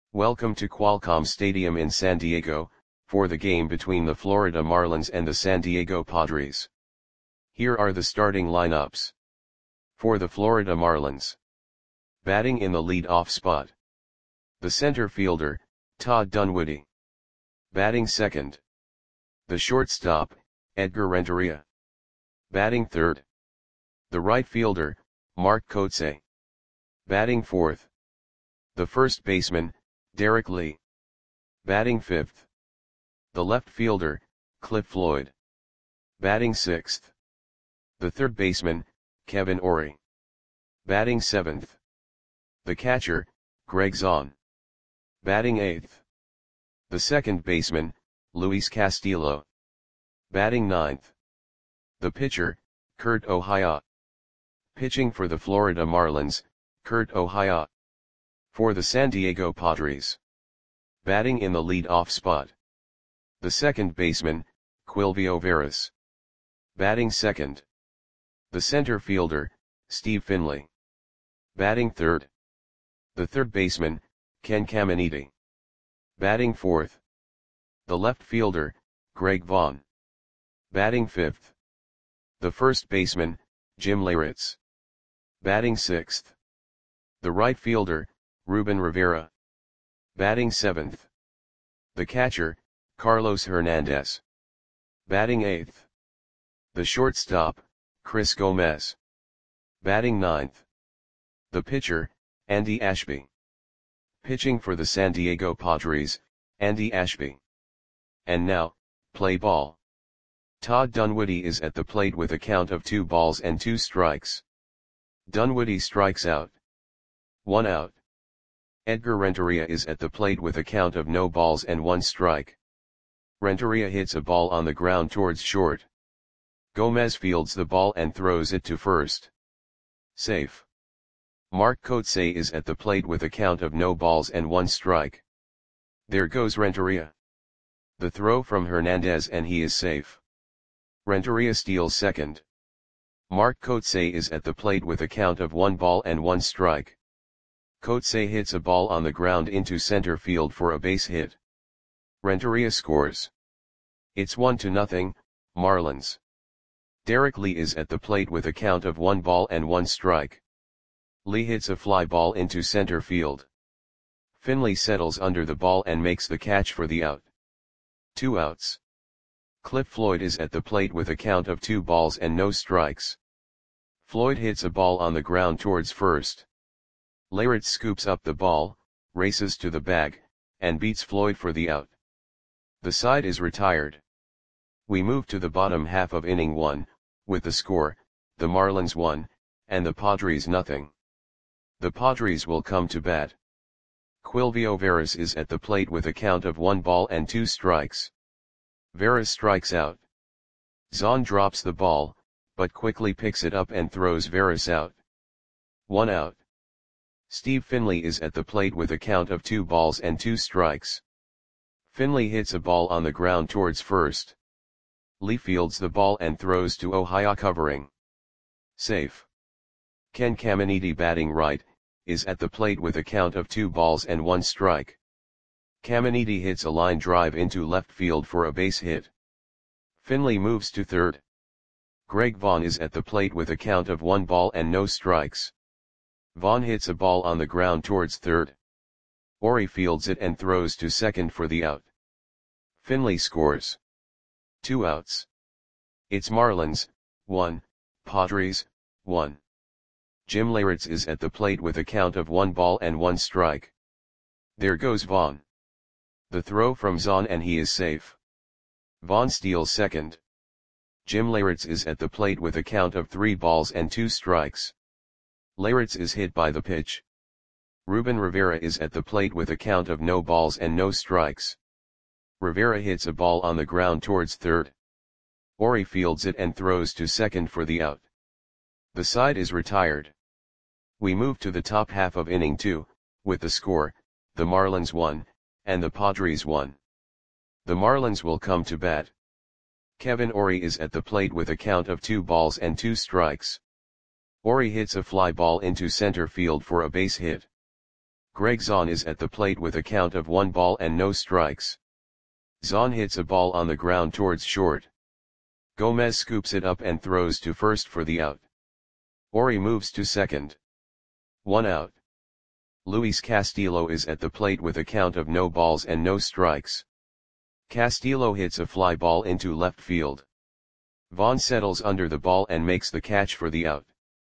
Welcome to Qualcomm Stadium in San Diego, for the game between the Florida Marlins and the San Diego Padres. Here are the starting lineups. For the Florida Marlins. Batting in the lead-off spot. The center fielder, Todd Dunwoody. Batting second. The shortstop, Edgar Renteria. Batting third. The right fielder, Mark Kotsay. Batting fourth. The first baseman, Derek Lee. Batting fifth. The left fielder, Cliff Floyd. Batting sixth. The third baseman, Kevin Orie. Batting seventh. The catcher, Greg Zahn. Batting eighth. The second baseman, Luis Castillo. Batting ninth. The pitcher, Kurt O'Haya. Pitching for the Florida Marlins, Kurt O'Haya. For the San Diego Padres. Batting in the lead-off spot. The second baseman, Quilvio Veras. Batting second. The center fielder, Steve Finley. Batting third. The third baseman, Ken Caminiti. Batting fourth. The left fielder, Greg Vaughn. Batting fifth. The first baseman, Jim Leyritz. Batting sixth. The right fielder, Ruben Rivera. Batting seventh. The catcher, Carlos Hernandez. Batting eighth. The shortstop, Chris Gomez. Batting ninth. The pitcher, Andy Ashby. Pitching for the San Diego Padres, Andy Ashby. And now, play ball. Todd Dunwoody is at the plate with a count of 2 balls and 2 strikes. Dunwoody strikes out. 1 out. Edgar Renteria is at the plate with a count of no balls and 1 strike. Renteria hits a ball on the ground towards short. Gomez fields the ball and throws it to first. Safe. Mark Kotsay is at the plate with a count of no balls and 1 strike. There goes Renteria. The throw from Hernandez and he is safe. Renteria steals second. Mark Kotsay is at the plate with a count of 1 ball and 1 strike. Kotsay hits a ball on the ground into center field for a base hit. Renteria scores. It's 1-0, Marlins. Derek Lee is at the plate with a count of 1 ball and 1 strike. Lee hits a fly ball into center field. Finley settles under the ball and makes the catch for the out. 2 outs. Cliff Floyd is at the plate with a count of 2 balls and no strikes. Floyd hits a ball on the ground towards first. Leyritz scoops up the ball, races to the bag, and beats Floyd for the out. The side is retired. We move to the bottom half of inning 1, with the score, the Marlins 1, and the Padres 0. The Padres will come to bat. Quilvio Veras is at the plate with a count of 1 ball and 2 strikes. Veras strikes out. Zahn drops the ball, but quickly picks it up and throws Veras out. 1 out. Steve Finley is at the plate with a count of 2 balls and 2 strikes. Finley hits a ball on the ground towards first. Lee fields the ball and throws to O'Haya covering. Safe. Ken Caminiti batting right, is at the plate with a count of 2 balls and 1 strike. Caminiti hits a line drive into left field for a base hit. Finley moves to third. Greg Vaughn is at the plate with a count of 1 ball and no strikes. Vaughn hits a ball on the ground towards third. Orie fields it and throws to second for the out. Finley scores. 2 outs. It's Marlins, 1, Padres, 1. Jim Leyritz is at the plate with a count of 1 ball and 1 strike. There goes Vaughn. The throw from Zahn and he is safe. Vaughn steals second. Jim Leyritz is at the plate with a count of 3 balls and 2 strikes. Leyritz is hit by the pitch. Ruben Rivera is at the plate with a count of no balls and no strikes. Rivera hits a ball on the ground towards third. Orie fields it and throws to second for the out. The side is retired. We move to the top half of inning 2, with the score, the Marlins 1, and the Padres 1. The Marlins will come to bat. Kevin Orie is at the plate with a count of 2 balls and 2 strikes. Orie hits a fly ball into center field for a base hit. Greg Zaun is at the plate with a count of 1 ball and no strikes. Zaun hits a ball on the ground towards short. Gomez scoops it up and throws to first for the out. Ori moves to second. 1 out. Luis Castillo is at the plate with a count of no balls and no strikes. Castillo hits a fly ball into left field. Vaughn settles under the ball and makes the catch for the out.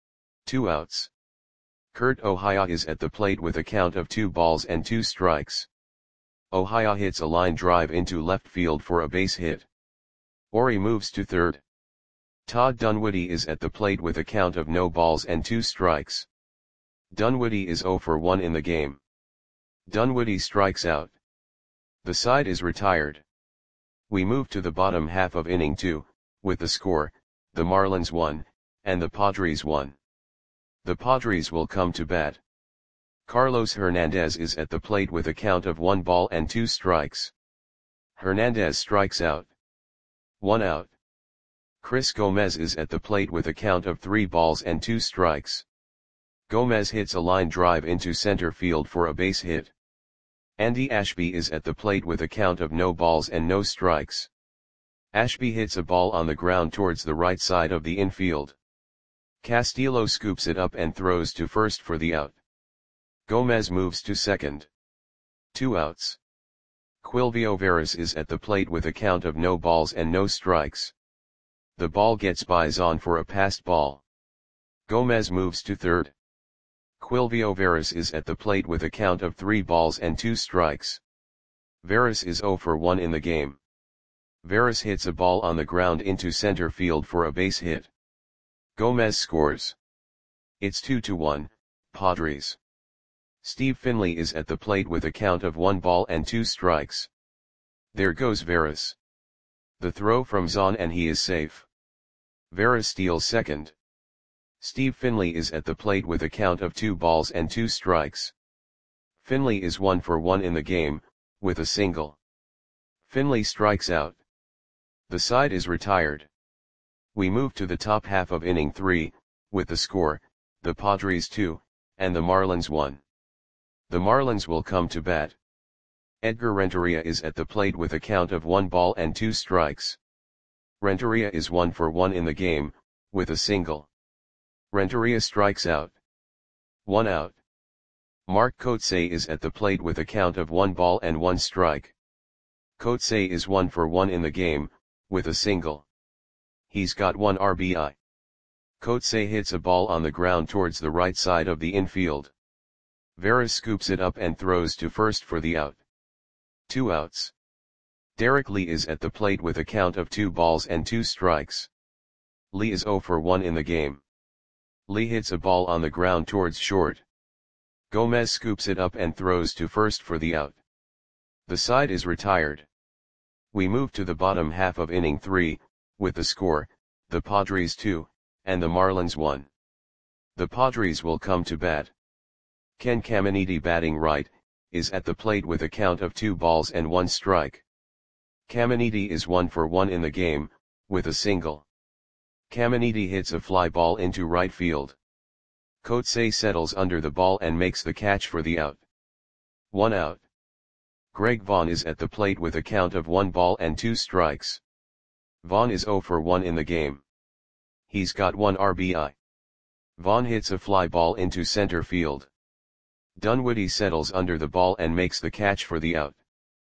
2 outs. Kurt Ohio is at the plate with a count of 2 balls and 2 strikes. Ohio hits a line drive into left field for a base hit. Ori moves to third. Todd Dunwoody is at the plate with a count of no balls and 2 strikes. Dunwoody is 0 for 1 in the game. Dunwoody strikes out. The side is retired. We move to the bottom half of inning 2, with the score, the Marlins 1, and the Padres 1. The Padres will come to bat. Carlos Hernandez is at the plate with a count of 1 ball and 2 strikes. Hernandez strikes out. 1 out. Chris Gomez is at the plate with a count of 3 balls and 2 strikes. Gomez hits a line drive into center field for a base hit. Andy Ashby is at the plate with a count of no balls and no strikes. Ashby hits a ball on the ground towards the right side of the infield. Castillo scoops it up and throws to first for the out. Gomez moves to second. 2 outs. Quilvio Veras is at the plate with a count of no balls and no strikes. The ball gets by Zaun for a passed ball. Gomez moves to third. Quilvio Veras is at the plate with a count of 3 balls and 2 strikes. Veras is 0 for 1 in the game. Veras hits a ball on the ground into center field for a base hit. Gomez scores. It's 2-1, Padres. Steve Finley is at the plate with a count of 1 ball and 2 strikes. There goes Veras. The throw from Zaun and he is safe. Veras steals second. Steve Finley is at the plate with a count of 2 balls and 2 strikes. Finley is 1 for 1 in the game, with a single. Finley strikes out. The side is retired. We move to the top half of inning 3, with the score, the Padres 2, and the Marlins 1. The Marlins will come to bat. Edgar Renteria is at the plate with a count of 1 ball and 2 strikes. Renteria is 1 for 1 in the game, with a single. Renteria strikes out. 1 out. Mark Kotsay is at the plate with a count of 1 ball and 1 strike. Kotsay is 1 for 1 in the game, with a single. He's got 1 RBI. Kotsay hits a ball on the ground towards the right side of the infield. Veras scoops it up and throws to first for the out. 2 outs. Derek Lee is at the plate with a count of 2 balls and 2 strikes. Lee is 0 for 1 in the game. Lee hits a ball on the ground towards short. Gomez scoops it up and throws to first for the out. The side is retired. We move to the bottom half of inning 3, with the score, the Padres 2, and the Marlins 1. The Padres will come to bat. Ken Caminiti, batting right, is at the plate with a count of 2 balls and 1 strike. Caminiti is 1 for 1 in the game, with a single. Caminiti hits a fly ball into right field. Kotsay settles under the ball and makes the catch for the out. 1 out. Greg Vaughn is at the plate with a count of 1 ball and 2 strikes. Vaughn is 0 for 1 in the game. He's got 1 RBI. Vaughn hits a fly ball into center field. Dunwoody settles under the ball and makes the catch for the out.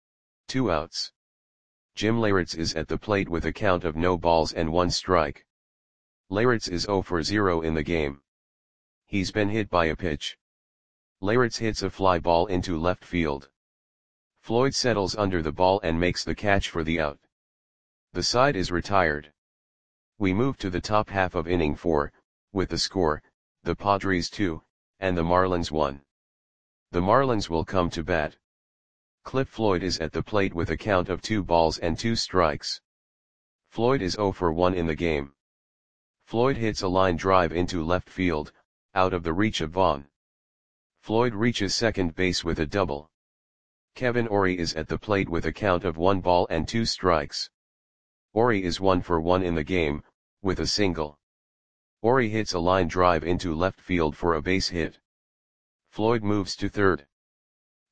2 outs. Jim Leyritz is at the plate with a count of no balls and 1 strike. Leyritz is 0 for 0 in the game. He's been hit by a pitch. Leyritz hits a fly ball into left field. Floyd settles under the ball and makes the catch for the out. The side is retired. We move to the top half of inning 4, with the score, the Padres 2, and the Marlins 1. The Marlins will come to bat. Cliff Floyd is at the plate with a count of 2 balls and 2 strikes. Floyd is 0 for 1 in the game. Floyd hits a line drive into left field, out of the reach of Vaughn. Floyd reaches second base with a double. Kevin Ori is at the plate with a count of 1 ball and 2 strikes. Ori is 1 for 1 in the game, with a single. Ori hits a line drive into left field for a base hit. Floyd moves to third.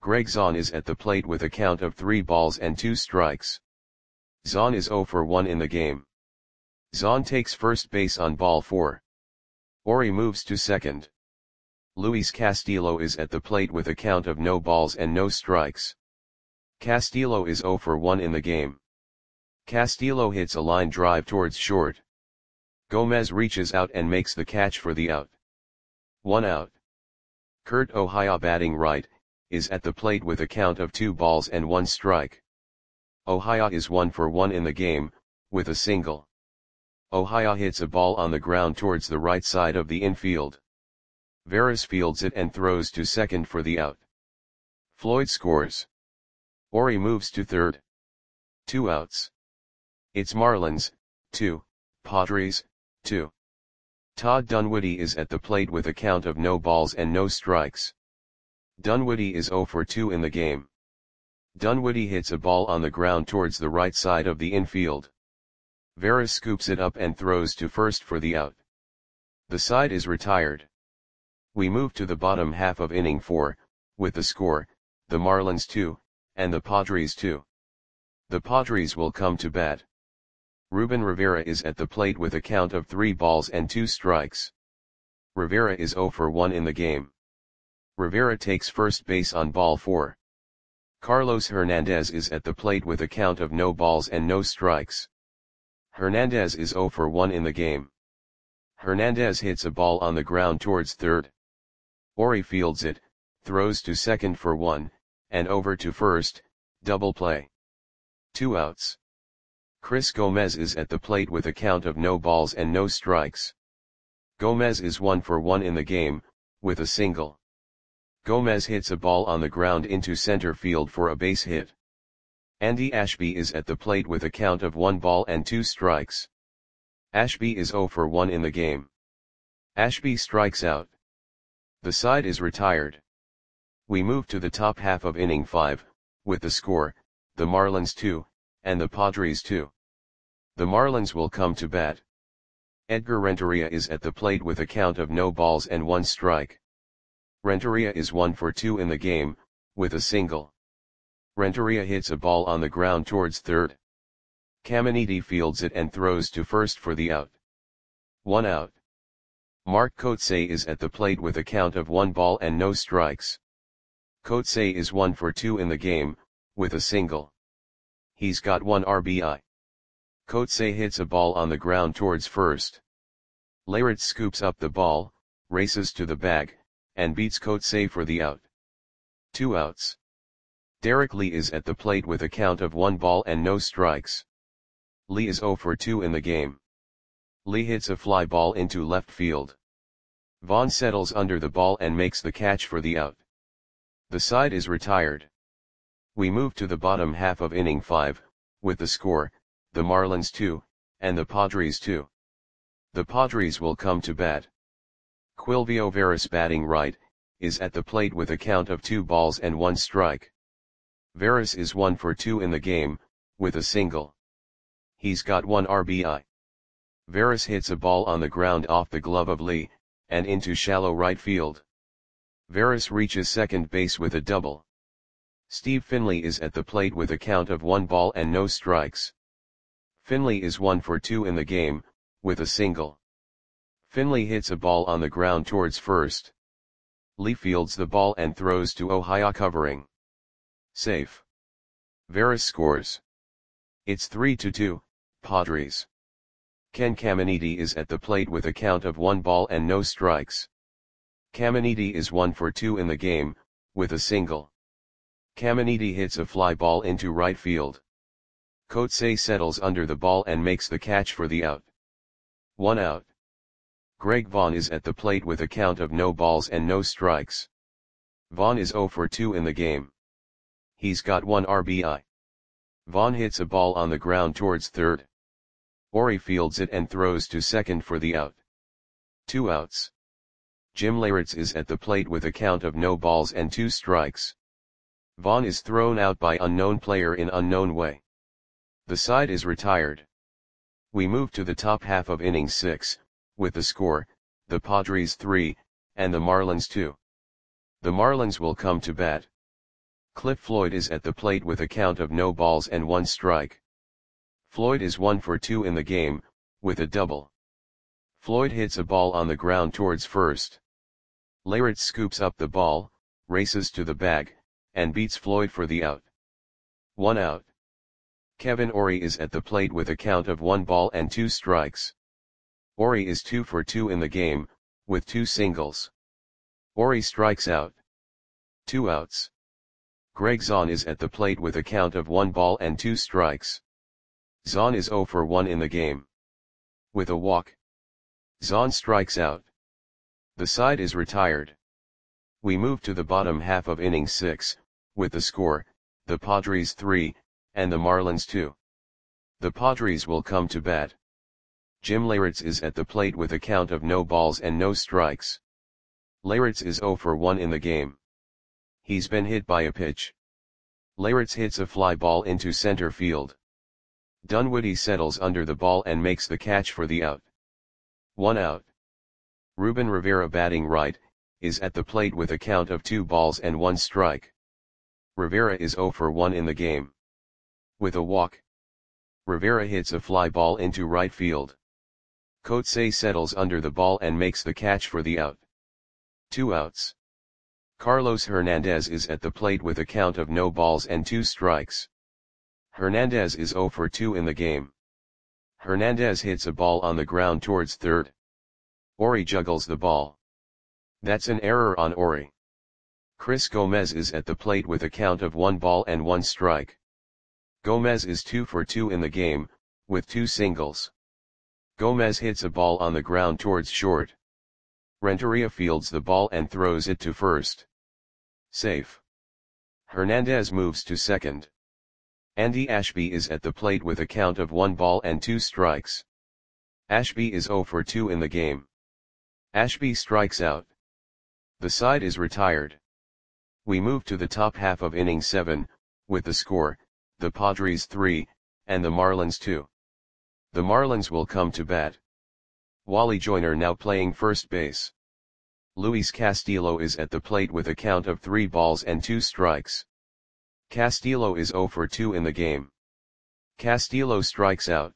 Greg Zaun is at the plate with a count of 3 balls and 2 strikes. Zaun is 0 for 1 in the game. Zaun takes first base on ball 4. Ori moves to second. Luis Castillo is at the plate with a count of no balls and no strikes. Castillo is 0 for 1 in the game. Castillo hits a line drive towards short. Gomez reaches out and makes the catch for the out. 1 out. Kurt Ohio, batting right, is at the plate with a count of 2 balls and 1 strike. Ohio is 1 for 1 in the game, with a single. Ohio hits a ball on the ground towards the right side of the infield. Veras fields it and throws to second for the out. Floyd scores. Ori moves to third. 2 outs. It's Marlins, 2, Padres, 2. Todd Dunwoody is at the plate with a count of no balls and no strikes. Dunwoody is 0 for 2 in the game. Dunwoody hits a ball on the ground towards the right side of the infield. Veras scoops it up and throws to first for the out. The side is retired. We move to the bottom half of inning 4, with the score, the Marlins 2, and the Padres 2. The Padres will come to bat. Ruben Rivera is at the plate with a count of 3 balls and 2 strikes. Rivera is 0 for 1 in the game. Rivera takes first base on ball 4. Carlos Hernandez is at the plate with a count of no balls and no strikes. Hernandez is 0 for 1 in the game. Hernandez hits a ball on the ground towards third. Ori fields it, throws to second for 1, and over to first, double play. 2 outs. Chris Gomez is at the plate with a count of no balls and no strikes. Gomez is 1 for 1 in the game, with a single. Gomez hits a ball on the ground into center field for a base hit. Andy Ashby is at the plate with a count of 1 ball and 2 strikes. Ashby is 0 for 1 in the game. Ashby strikes out. The side is retired. We move to the top half of inning 5, with the score, the Marlins 2, and the Padres 2. The Marlins will come to bat. Edgar Renteria is at the plate with a count of no balls and 1 strike. Renteria is 1 for 2 in the game, with a single. Renteria hits a ball on the ground towards third. Caminiti fields it and throws to first for the out. 1 out. Mark Kotsay is at the plate with a count of 1 ball and no strikes. Kotsay is 1 for 2 in the game, with a single. He's got 1 RBI. Kotsay hits a ball on the ground towards first. Leyritz scoops up the ball, races to the bag, and beats Kotsay for the out. 2 outs. Derek Lee is at the plate with a count of 1 ball and no strikes. Lee is 0 for 2 in the game. Lee hits a fly ball into left field. Vaughn settles under the ball and makes the catch for the out. The side is retired. We move to the bottom half of inning 5, with the score, the Marlins 2, and the Padres 2. The Padres will come to bat. Quilvio Veras, batting right, is at the plate with a count of 2 balls and 1 strike. Veras is 1 for 2 in the game, with a single. He's got 1 RBI. Veras hits a ball on the ground off the glove of Lee, and into shallow right field. Veras reaches second base with a double. Steve Finley is at the plate with a count of 1 ball and no strikes. Finley is 1 for 2 in the game, with a single. Finley hits a ball on the ground towards first. Lee fields the ball and throws to Ohio, covering. Safe. Veras scores. It's 3-2, Padres. Ken Caminiti is at the plate with a count of 1 ball and no strikes. Caminiti is 1 for 2 in the game, with a single. Caminiti hits a fly ball into right field. Kotsay settles under the ball and makes the catch for the out. 1 out. Greg Vaughn is at the plate with a count of no balls and no strikes. Vaughn is 0 for 2 in the game. He's got 1 RBI. Vaughn hits a ball on the ground towards third. Ori fields it and throws to second for the out. 2 outs. Jim Leyritz is at the plate with a count of no balls and 2 strikes. Vaughn is thrown out by unknown player in unknown way. The side is retired. We move to the top half of inning 6, with the score, the Padres 3, and the Marlins 2. The Marlins will come to bat. Cliff Floyd is at the plate with a count of no balls and 1 strike. Floyd is 1 for 2 in the game, with a double. Floyd hits a ball on the ground towards first. Leyritz scoops up the ball, races to the bag, and beats Floyd for the out. 1 out. Kevin Orie is at the plate with a count of 1 ball and 2 strikes. Orie is 2 for 2 in the game, with 2 singles. Orie strikes out. 2 outs. Greg Zaun is at the plate with a count of 1 ball and 2 strikes. Zaun is 0 for 1 in the game. With a walk, Zaun strikes out. The side is retired. We move to the bottom half of inning 6, with the score, the Padres 3, and the Marlins 2. The Padres will come to bat. Jim Leyritz is at the plate with a count of no balls and no strikes. Leyritz is 0 for 1 in the game. He's been hit by a pitch. Leyritz hits a fly ball into center field. Dunwoody settles under the ball and makes the catch for the out. 1 out. Ruben Rivera, batting right, is at the plate with a count of 2 balls and 1 strike. Rivera is 0 for 1 in the game. With a walk, Rivera hits a fly ball into right field. Coetzee settles under the ball and makes the catch for the out. 2 outs. Carlos Hernandez is at the plate with a count of no balls and 2 strikes. Hernandez is 0 for 2 in the game. Hernandez hits a ball on the ground towards third. Orie juggles the ball. That's an error on Orie. Chris Gomez is at the plate with a count of 1 ball and 1 strike. Gomez is 2 for 2 in the game, with 2 singles. Gomez hits a ball on the ground towards short. Renteria fields the ball and throws it to first. Safe. Hernandez moves to second. Andy Ashby is at the plate with a count of 1 ball and 2 strikes. Ashby is 0 for 2 in the game. Ashby strikes out. The side is retired. We move to the top half of inning 7, with the score, the Padres 3, and the Marlins 2. The Marlins will come to bat. Wally Joyner now playing first base. Luis Castillo is at the plate with a count of 3 balls and 2 strikes. Castillo is 0 for 2 in the game. Castillo strikes out.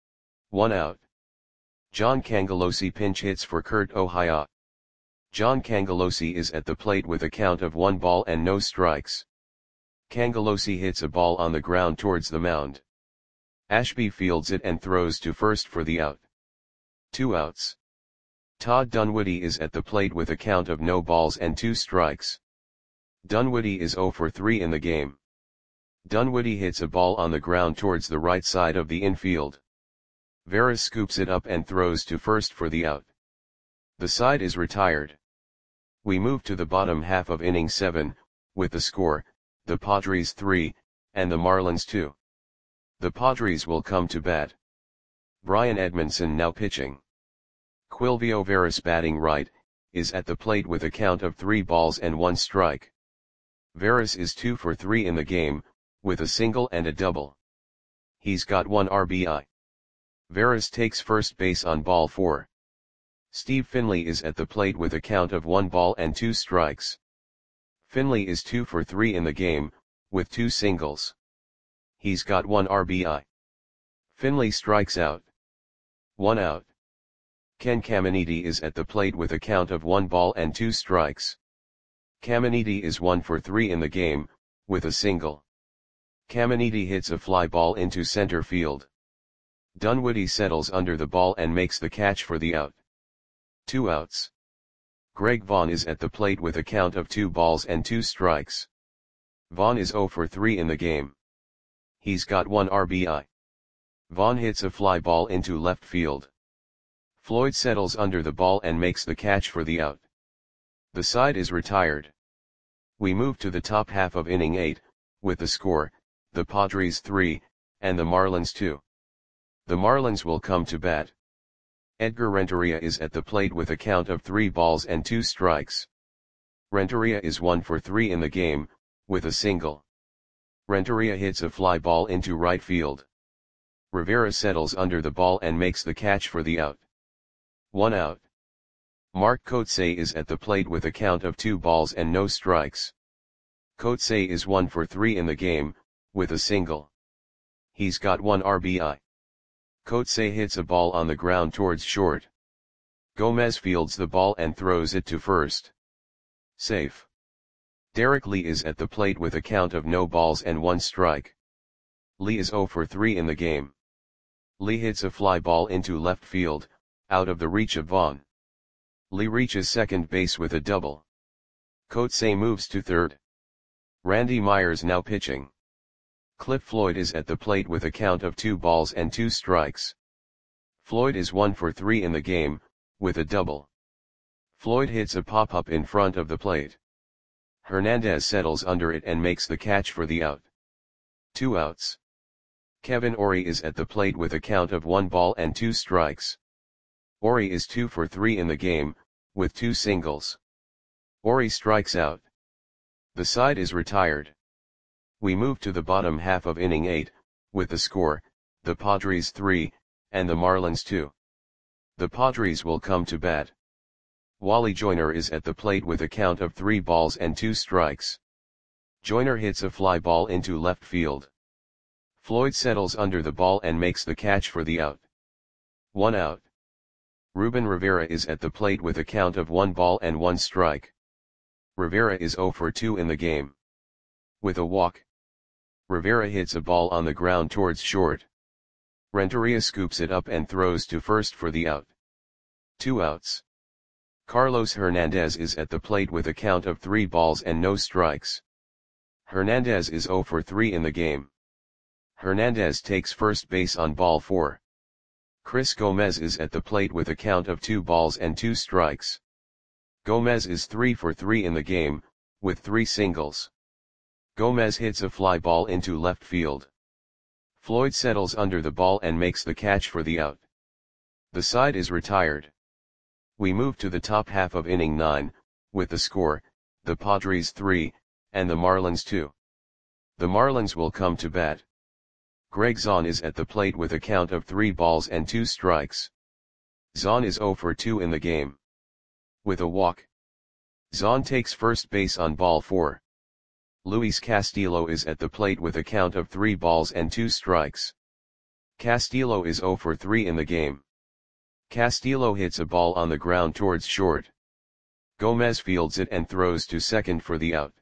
1 out. John Cangelosi pinch hits for Kurt Ohio. John Cangelosi is at the plate with a count of 1 ball and no strikes. Cangelosi hits a ball on the ground towards the mound. Ashby fields it and throws to first for the out. 2 outs. Todd Dunwoody is at the plate with a count of no balls and 2 strikes. Dunwoody is 0 for 3 in the game. Dunwoody hits a ball on the ground towards the right side of the infield. Veras scoops it up and throws to first for the out. The side is retired. We move to the bottom half of inning 7, with the score, the Padres 3, and the Marlins 2. The Padres will come to bat. Brian Edmondson now pitching. Quilvio Veras, batting right, is at the plate with a count of 3 balls and 1 strike. Veras is 2 for 3 in the game, with a single and a double. He's got 1 RBI. Veras takes first base on ball 4. Steve Finley is at the plate with a count of 1 ball and 2 strikes. Finley is 2 for 3 in the game, with 2 singles. He's got 1 RBI. Finley strikes out. 1 out. Ken Caminiti is at the plate with a count of 1 ball and 2 strikes. Caminiti is 1 for 3 in the game, with a single. Caminiti hits a fly ball into center field. Dunwoody settles under the ball and makes the catch for the out. 2 outs. Greg Vaughn is at the plate with a count of 2 balls and 2 strikes. Vaughn is 0 for 3 in the game. He's got 1 RBI. Vaughn hits a fly ball into left field. Floyd settles under the ball and makes the catch for the out. The side is retired. We move to the top half of inning 8, with the score, the Padres 3, and the Marlins 2. The Marlins will come to bat. Edgar Renteria is at the plate with a count of 3 balls and 2 strikes. Renteria is 1 for 3 in the game, with a single. Renteria hits a fly ball into right field. Rivera settles under the ball and makes the catch for the out. 1 out. Mark Coetzee is at the plate with a count of 2 balls and no strikes. Coates is 1 for 3 in the game, with a single. He's got 1 RBI. Coates hits a ball on the ground towards short. Gomez fields the ball and throws it to first. Safe. Derek Lee is at the plate with a count of no balls and 1 strike. Lee is 0 for 3 in the game. Lee hits a fly ball into left field, out of the reach of Vaughn. Lee reaches second base with a double. Coates moves to third. Randy Myers now pitching. Cliff Floyd is at the plate with a count of 2 balls and 2 strikes. Floyd is 1 for 3 in the game, with a double. Floyd hits a pop-up in front of the plate. Hernandez settles under it and makes the catch for the out. 2 outs. Kevin Orie is at the plate with a count of 1 ball and 2 strikes. Orie is 2 for 3 in the game, with 2 singles. Orie strikes out. The side is retired. We move to the bottom half of inning 8, with the score, the Padres 3, and the Marlins 2. The Padres will come to bat. Wally Joyner is at the plate with a count of 3 balls and 2 strikes. Joyner hits a fly ball into left field. Floyd settles under the ball and makes the catch for the out. 1 out. Ruben Rivera is at the plate with a count of 1 ball and 1 strike. Rivera is 0 for 2 in the game. With a walk, Rivera hits a ball on the ground towards short. Renteria scoops it up and throws to first for the out. 2 outs. Carlos Hernandez is at the plate with a count of 3 balls and no strikes. Hernandez is 0 for 3 in the game. Hernandez takes first base on ball 4. Chris Gomez is at the plate with a count of 2 balls and 2 strikes. Gomez is 3 for 3 in the game, with 3 singles. Gomez hits a fly ball into left field. Floyd settles under the ball and makes the catch for the out. The side is retired. We move to the top half of inning 9, with the score, the Padres 3, and the Marlins 2. The Marlins will come to bat. Greg Zahn is at the plate with a count of 3 balls and 2 strikes. Zahn is 0 for 2 in the game. With a walk, Zahn takes first base on ball 4. Luis Castillo is at the plate with a count of 3 balls and 2 strikes. Castillo is 0 for 3 in the game. Castillo hits a ball on the ground towards short. Gomez fields it and throws to second for the out.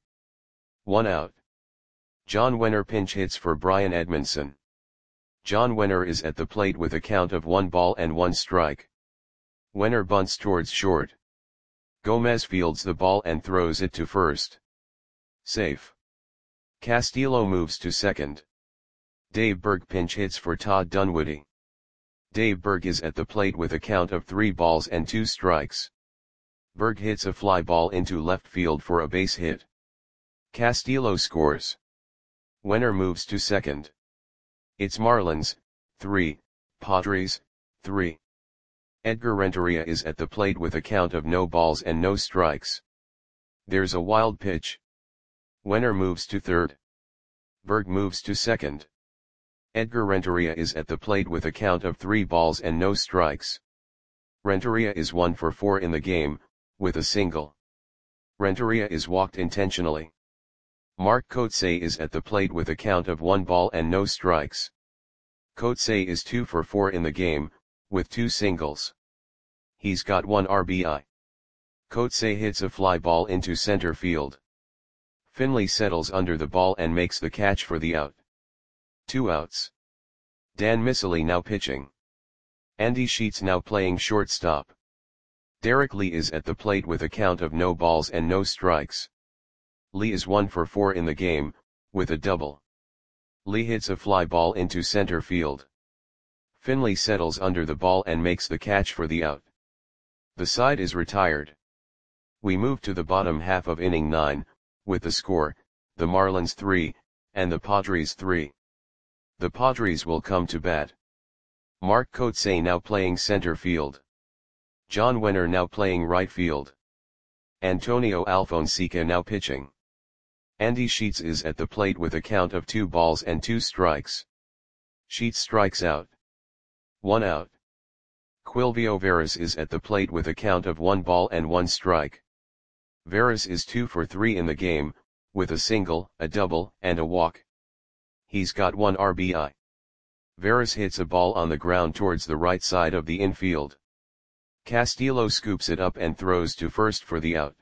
1 out. John Wenner pinch hits for Brian Edmondson. John Wenner is at the plate with a count of 1 ball and 1 strike. Wenner bunts towards short. Gomez fields the ball and throws it to first. Safe. Castillo moves to second. Dave Berg pinch hits for Todd Dunwoody. Dave Berg is at the plate with a count of 3 balls and 2 strikes. Berg hits a fly ball into left field for a base hit. Castillo scores. Wenner moves to second. It's Marlins, 3, Padres, 3. Edgar Renteria is at the plate with a count of no balls and no strikes. There's a wild pitch. Wenner moves to third. Berg moves to second. Edgar Renteria is at the plate with a count of 3 balls and no strikes. Renteria is 1 for 4 in the game, with a single. Renteria is walked intentionally. Mark Coates is at the plate with a count of 1 ball and no strikes. Coates is 2 for 4 in the game, with 2 singles. He's got 1 RBI. Coates hits a fly ball into center field. Finley settles under the ball and makes the catch for the out. 2 outs. Dan Miceli now pitching. Andy Sheets now playing shortstop. Derek Lee is at the plate with a count of no balls and no strikes. Lee is 1 for 4 in the game, with a double. Lee hits a fly ball into center field. Finley settles under the ball and makes the catch for the out. The side is retired. We move to the bottom half of inning 9, with the score, the Marlins 3, and the Padres 3. The Padres will come to bat. Mark Coates now playing center field. John Wenner now playing right field. Antonio Alfonseca now pitching. Andy Sheets is at the plate with a count of 2 balls and 2 strikes. Sheets strikes out. 1 out. Quilvio Veras is at the plate with a count of 1 ball and 1 strike. Veras is 2 for 3 in the game, with a single, a double, and a walk. He's got 1 RBI. Veras hits a ball on the ground towards the right side of the infield. Castillo scoops it up and throws to first for the out.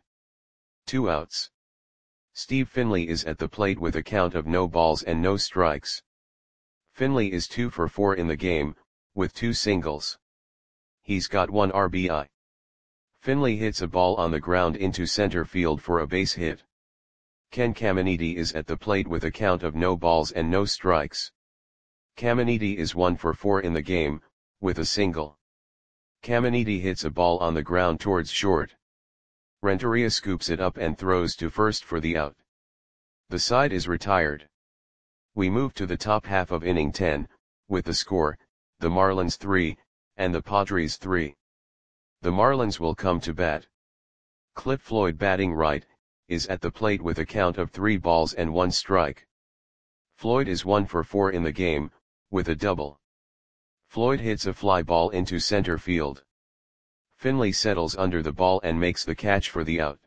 2 outs. Steve Finley is at the plate with a count of no balls and no strikes. Finley is 2 for 4 in the game, with 2 singles. He's got 1 RBI. Finley hits a ball on the ground into center field for a base hit. Ken Caminiti is at the plate with a count of no balls and no strikes. Caminiti is 1 for 4 in the game, with a single. Caminiti hits a ball on the ground towards short. Renteria scoops it up and throws to first for the out. The side is retired. We move to the top half of inning 10, with the score, the Marlins 3, and the Padres 3. The Marlins will come to bat. Cliff Floyd, batting right, is at the plate with a count of 3 balls and 1 strike. Floyd is 1 for 4 in the game, with a double. Floyd hits a fly ball into center field. Finley settles under the ball and makes the catch for the out.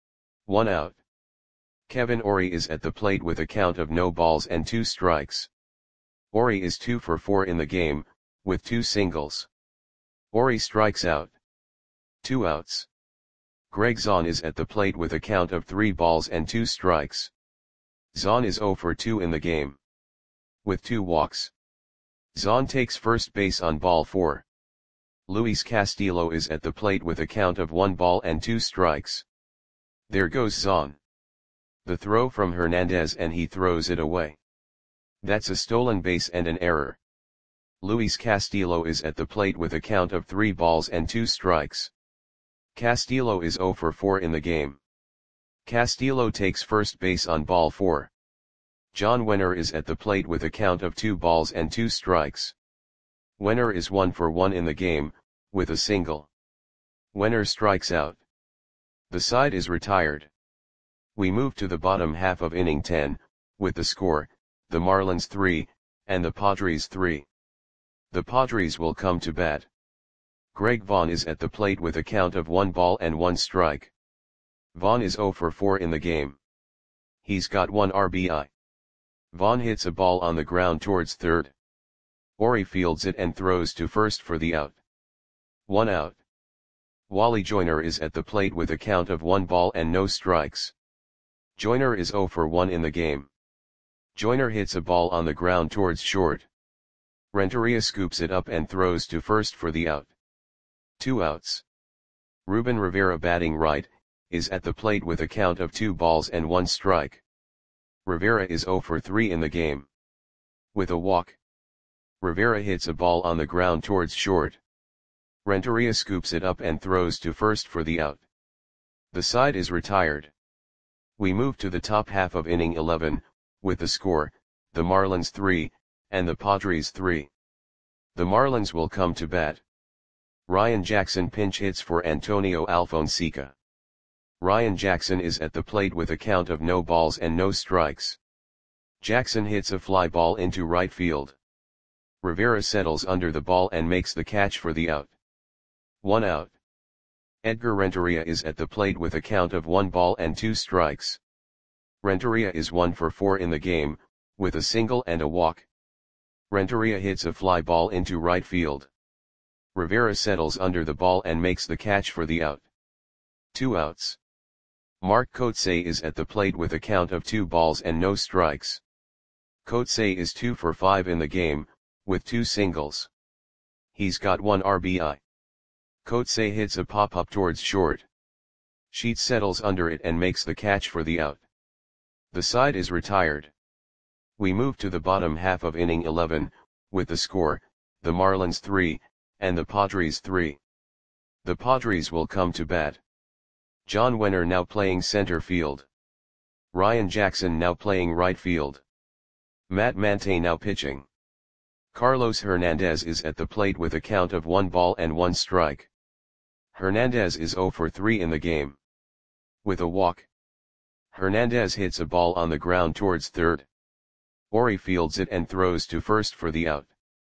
1 out. Kevin Orie is at the plate with a count of no balls and 2 strikes. Orie is 2 for 4 in the game, with 2 singles. Orie strikes out. 2 outs. Greg Zahn is at the plate with a count of 3 balls and 2 strikes. Zahn is 0 for 2 in the game, with 2 walks. Zahn takes first base on ball 4. Luis Castillo is at the plate with a count of 1 ball and 2 strikes. There goes Zahn. The throw from Hernandez and he throws it away. That's a stolen base and an error. Luis Castillo is at the plate with a count of 3 balls and 2 strikes. Castillo is 0 for 4 in the game. Castillo takes first base on ball 4. John Wenner is at the plate with a count of 2 balls and 2 strikes. Wenner is 1 for 1 in the game, with a single. Wenner strikes out. The side is retired. We move to the bottom half of inning 10, with the score, the Marlins 3, and the Padres 3. The Padres will come to bat. Greg Vaughn is at the plate with a count of 1 ball and 1 strike. Vaughn is 0 for 4 in the game. He's got 1 RBI. Vaughn hits a ball on the ground towards third. Orie fields it and throws to first for the out. 1 out. Wally Joyner is at the plate with a count of 1 ball and no strikes. Joyner is 0 for 1 in the game. Joyner hits a ball on the ground towards short. Renteria scoops it up and throws to first for the out. 2 outs. Ruben Rivera, batting right, is at the plate with a count of 2 balls and 1 strike. Rivera is 0 for 3 in the game, with a walk. Rivera hits a ball on the ground towards short. Renteria scoops it up and throws to first for the out. The side is retired. We move to the top half of inning 11, with the score, the Marlins 3, and the Padres 3. The Marlins will come to bat. Ryan Jackson pinch hits for Antonio Alfonseca. Ryan Jackson is at the plate with a count of no balls and no strikes. Jackson hits a fly ball into right field. Rivera settles under the ball and makes the catch for the out. 1 out. Edgar Renteria is at the plate with a count of 1 ball and 2 strikes. Renteria is 1 for 4 in the game, with a single and a walk. Renteria hits a fly ball into right field. Rivera settles under the ball and makes the catch for the out. 2 outs. Mark Kotsay is at the plate with a count of 2 balls and no strikes. Kotsay is 2 for 5 in the game, with 2 singles. He's got 1 RBI. Kotsay hits a pop-up towards short. Sheets settles under it and makes the catch for the out. The side is retired. We move to the bottom half of inning 11, with the score, the Marlins 3, and the Padres 3. The Padres will come to bat. John Wenner now playing center field. Ryan Jackson now playing right field. Matt Mante now pitching. Carlos Hernandez is at the plate with a count of 1 ball and 1 strike. Hernandez is 0 for 3 in the game, with a walk. Hernandez hits a ball on the ground towards third. Orie fields it and throws to first for the out.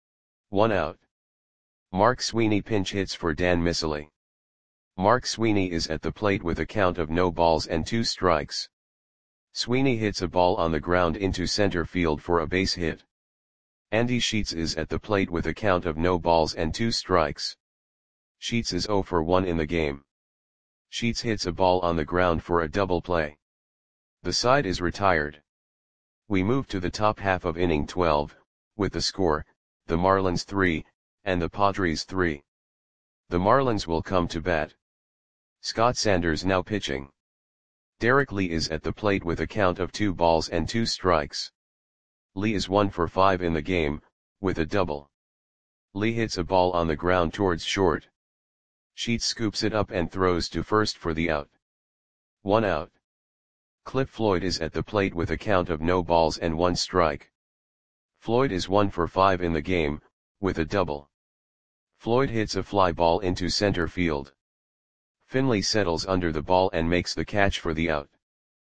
1 out. Mark Sweeney pinch hits for Dan Miceli. Mark Sweeney is at the plate with a count of no balls and 2 strikes. Sweeney hits a ball on the ground into center field for a base hit. Andy Sheets is at the plate with a count of no balls and 2 strikes. Sheets is 0 for 1 in the game. Sheets hits a ball on the ground for a double play. The side is retired. We move to the top half of inning 12, with the score, the Marlins 3, and the Padres 3. The Marlins will come to bat. Scott Sanders now pitching. Derek Lee is at the plate with a count of 2 balls and 2 strikes. Lee is 1 for 5 in the game, with a double. Lee hits a ball on the ground towards short. Sheets scoops it up and throws to first for the out. 1 out. Cliff Floyd is at the plate with a count of no balls and 1 strike. Floyd is 1 for 5 in the game, with a double. Floyd hits a fly ball into center field. Finley settles under the ball and makes the catch for the out.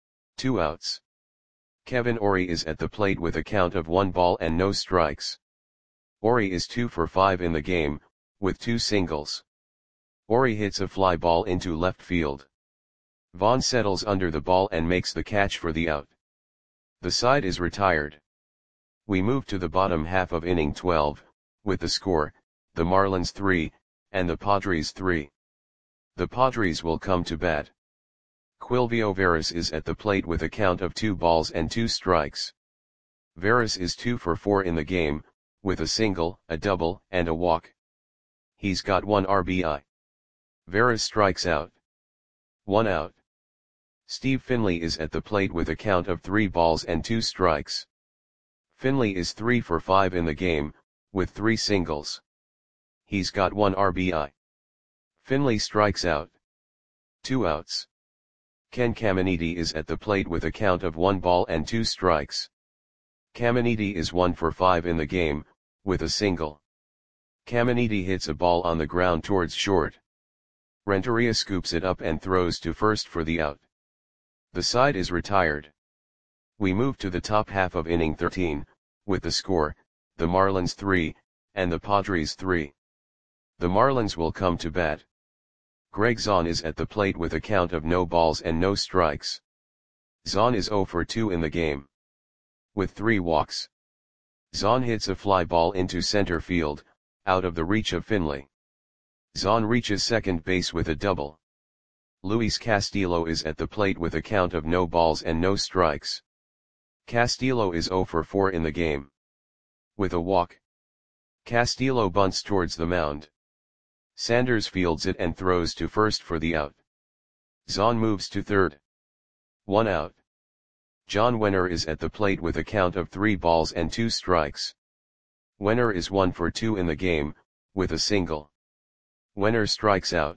2 outs. Kevin Orie is at the plate with a count of 1 ball and no strikes. Orie is 2 for 5 in the game, with 2 singles. Orie hits a fly ball into left field. Vaughn settles under the ball and makes the catch for the out. The side is retired. We move to the bottom half of inning 12, with the score, the Marlins 3, and the Padres 3. The Padres will come to bat. Quilvio Veras is at the plate with a count of 2 balls and 2 strikes. Veras is 2 for 4 in the game, with a single, a double, and a walk. He's got 1 RBI. Veras strikes out. 1 out. Steve Finley is at the plate with a count of 3 balls and 2 strikes. Finley is 3 for 5 in the game, with 3 singles. He's got 1 RBI. Finley strikes out. 2 outs. Ken Caminiti is at the plate with a count of 1 ball and 2 strikes. Caminiti is 1 for 5 in the game, with a single. Caminiti hits a ball on the ground towards short. Renteria scoops it up and throws to first for the out. The side is retired. We move to the top half of inning 13, with the score, the Marlins 3, and the Padres 3. The Marlins will come to bat. Greg Zahn is at the plate with a count of no balls and no strikes. Zahn is 0 for 2 in the game, with 3 walks. Zahn hits a fly ball into center field, out of the reach of Finley. Zahn reaches second base with a double. Luis Castillo is at the plate with a count of no balls and no strikes. Castillo is 0 for 4 in the game, with a walk. Castillo bunts towards the mound. Sanders fields it and throws to first for the out. Zahn moves to third. 1 out. John Wenner is at the plate with a count of 3 balls and 2 strikes. Wenner is 1 for 2 in the game, with a single. Wenner strikes out.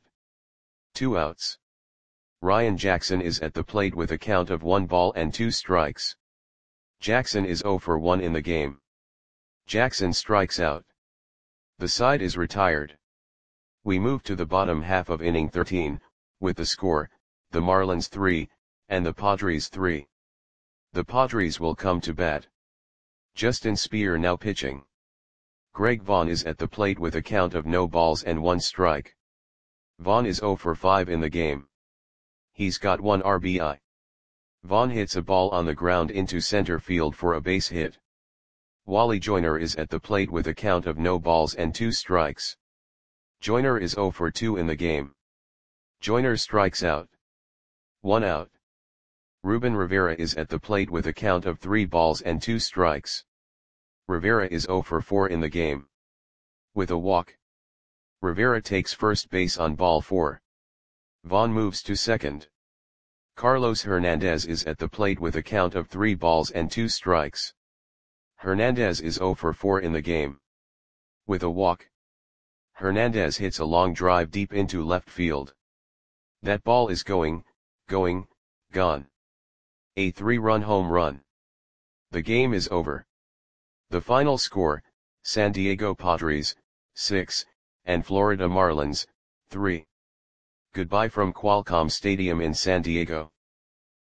2 outs. Ryan Jackson is at the plate with a count of 1 ball and 2 strikes. Jackson is 0 for 1 in the game. Jackson strikes out. The side is retired. We move to the bottom half of inning 13, with the score, the Marlins 3, and the Padres 3. The Padres will come to bat. Justin Speer now pitching. Greg Vaughn is at the plate with a count of no balls and 1 strike. Vaughn is 0 for 5 in the game. He's got 1 RBI. Vaughn hits a ball on the ground into center field for a base hit. Wally Joyner is at the plate with a count of no balls and 2 strikes. Joyner is 0 for 2 in the game. Joyner strikes out. 1 out. Ruben Rivera is at the plate with a count of 3 balls and 2 strikes. Rivera is 0 for 4 in the game, with a walk. Rivera takes first base on ball 4. Vaughn moves to second. Carlos Hernandez is at the plate with a count of 3 balls and 2 strikes. Hernandez is 0 for 4 in the game, with a walk. Hernandez hits a long drive deep into left field. That ball is gone. A 3-run home run. The game is over. The final score, San Diego Padres, 6, and Florida Marlins, 3. Goodbye from Qualcomm Stadium in San Diego.